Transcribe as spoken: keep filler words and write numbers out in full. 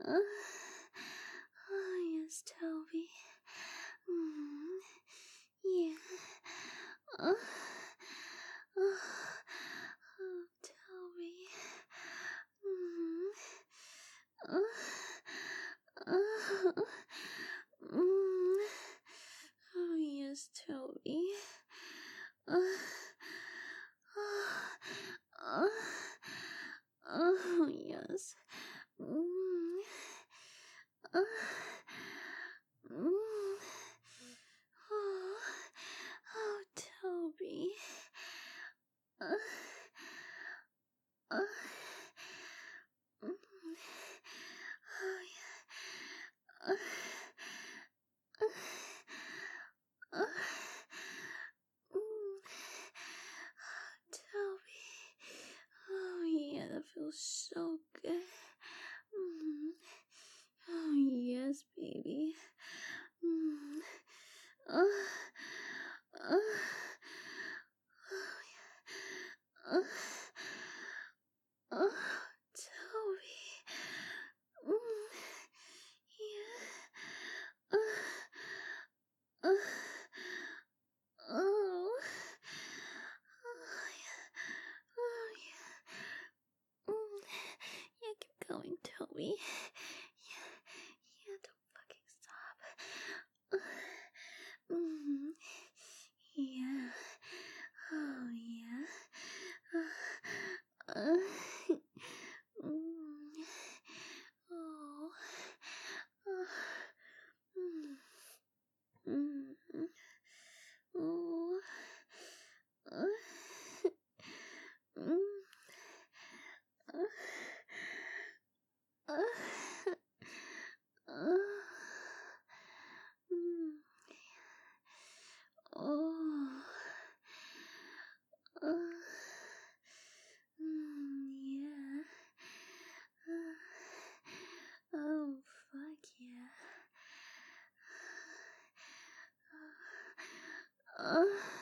Uh, oh, yes, Toby. Mm, yeah. Uh, oh, oh, Toby. Mm, uh, uh, mm, oh, yes, Toby. Uh, oh, uh, oh, yes. Mm, uh, mm, oh, oh, Toby. Uh, uh, mm, oh, yeah. Uh, uh, uh, mm, Toby. Oh, yeah, that feels so good. Mm. Oh, yes, baby. Mm. Uh, uh, oh, yeah. Uh, uh, Toby. Mm. Yeah. Uh, uh, oh. Oh, yeah. Oh, yeah. Mm. Yeah, keep going, Toby. Yeah, yeah, don't fucking stop. Mm, yeah. Oh, yeah. Uh, uh, mm, oh. Uh, mm, mm, oh. Uh, mm, uh, uh, uh, mm, oh. Uh, mm, yeah. Uh, oh, fuck yeah. Uh, uh,